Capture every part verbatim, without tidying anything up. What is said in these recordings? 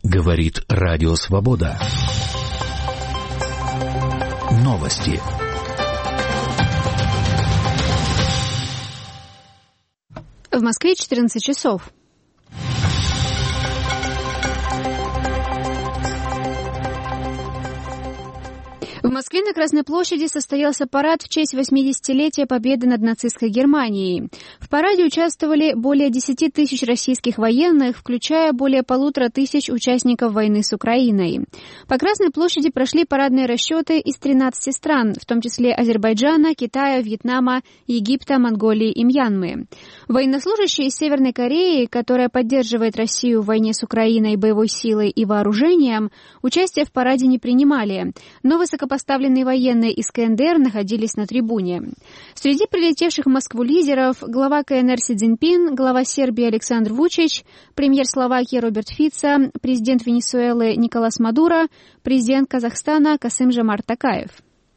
Говорит Радио Свобода. Новости. В Москве четырнадцать часов. В Москве на Красной площади состоялся парад в честь восьмидесятилетия победы над нацистской Германией. В параде участвовали более десяти тысяч российских военных, включая более полутора тысяч участников войны с Украиной. По Красной площади прошли парадные расчеты из тринадцати стран, в том числе Азербайджана, Китая, Вьетнама, Египта, Монголии и Мьянмы. Военнослужащие из Северной Кореи, которая поддерживает Россию в войне с Украиной боевой силой и вооружением, участие в параде не принимали, но высокопоставленные Поставленные военные из КНДР находились на трибуне. Среди прилетевших в Москву лидеров глава КНР Си Цзиньпин, глава Сербии Александр Вучич, премьер Словакии Роберт Фицо, президент Венесуэлы Николас Мадуро, президент Казахстана Касым-Жомарт Токаев.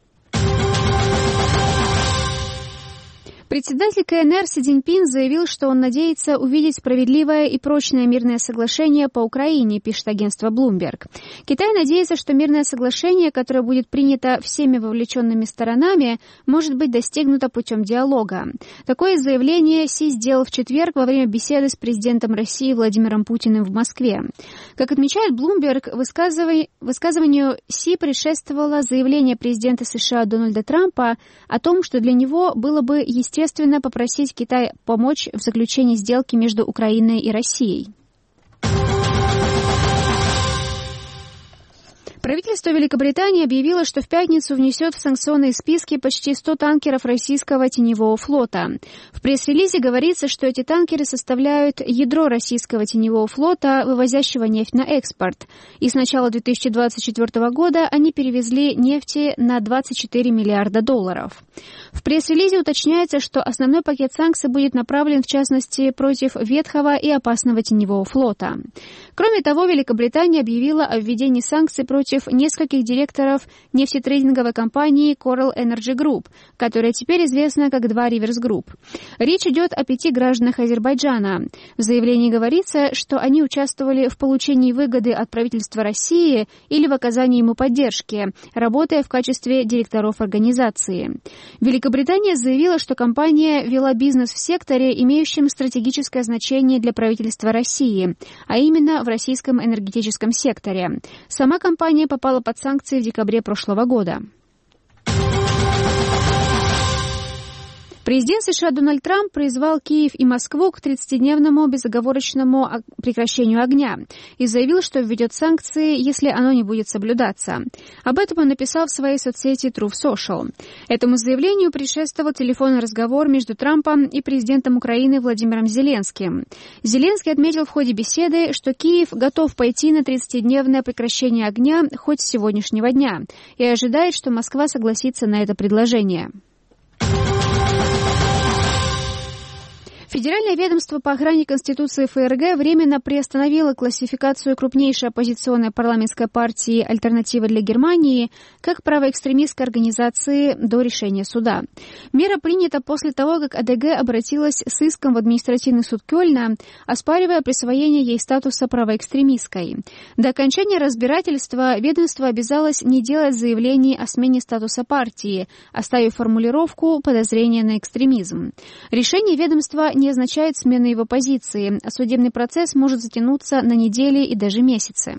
Председатель КНР Си Цзиньпин заявил, что он надеется увидеть справедливое и прочное мирное соглашение по Украине, пишет агентство Bloomberg. Китай надеется, что мирное соглашение, которое будет принято всеми вовлеченными сторонами, может быть достигнуто путем диалога. Такое заявление Си сделал в четверг во время беседы с президентом России Владимиром Путиным в Москве. Как отмечает Bloomberg, высказыв... высказыванию Си предшествовало заявление президента США Дональда Трампа о том, что для него было бы естественно Естественно, попросить Китай помочь в заключении сделки между Украиной и Россией. Правительство Великобритании объявило, что в пятницу внесет в санкционные списки почти сто танкеров российского теневого флота. В пресс-релизе говорится, что эти танкеры составляют ядро российского теневого флота, вывозящего нефть на экспорт. И с начала две тысячи двадцать четвёртого года они перевезли нефти на двадцать четыре миллиарда долларов. В пресс-релизе уточняется, что основной пакет санкций будет направлен, в частности, против ветхого и опасного теневого флота. Кроме того, Великобритания объявила о введении санкций против нескольких директоров нефтетрейдинговой компании Coral Energy Group, которая теперь известна как Два Риверс Групп. Речь идет о пяти гражданах Азербайджана. В заявлении говорится, что они участвовали в получении выгоды от правительства России или в оказании ему поддержки, работая в качестве директоров организации. Великобритания заявила, что компания вела бизнес в секторе, имеющем стратегическое значение для правительства России, а именно в российском энергетическом секторе. Сама компания попала под санкции в декабре прошлого года. Президент США Дональд Трамп призвал Киев и Москву к тридцатидневному безоговорочному прекращению огня и заявил, что введет санкции, если оно не будет соблюдаться. Об этом он написал в своей соцсети Truth Social. Этому заявлению предшествовал телефонный разговор между Трампом и президентом Украины Владимиром Зеленским. Зеленский отметил в ходе беседы, что Киев готов пойти на тридцатидневное прекращение огня хоть с сегодняшнего дня и ожидает, что Москва согласится на это предложение. Федеральное ведомство по охране Конституции ФРГ временно приостановило классификацию крупнейшей оппозиционной парламентской партии «Альтернатива для Германии» как правоэкстремистской организации до решения суда. Мера принята после того, как АДГ обратилась с иском в административный суд Кёльна, оспаривая присвоение ей статуса правоэкстремистской. До окончания разбирательства ведомство обязалось не делать заявлений о смене статуса партии, оставив формулировку «подозрение на экстремизм». Решение ведомства не означает смену его позиции, а судебный процесс может затянуться на недели и даже месяцы.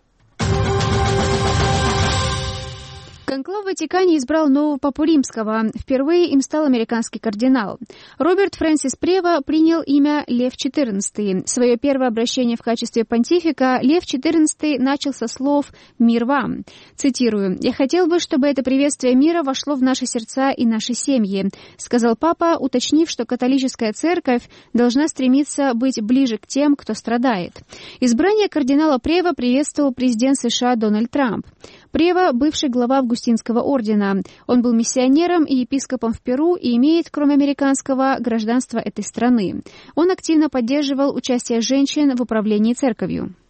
Конклав в Ватикане избрал нового папу римского. Впервые им стал американский кардинал. Роберт Фрэнсис Прево принял имя Лев четырнадцатый. Свое первое обращение в качестве понтифика Лев четырнадцатый начал со слов «Мир вам». Цитирую: «Я хотел бы, чтобы это приветствие мира вошло в наши сердца и наши семьи», сказал папа, уточнив, что католическая церковь должна стремиться быть ближе к тем, кто страдает. Избрание кардинала Прево приветствовал президент США Дональд Трамп. Прево – бывший глава Августинского ордена. Он был миссионером и епископом в Перу и имеет, кроме американского, гражданство этой страны. Он активно поддерживал участие женщин в управлении церковью.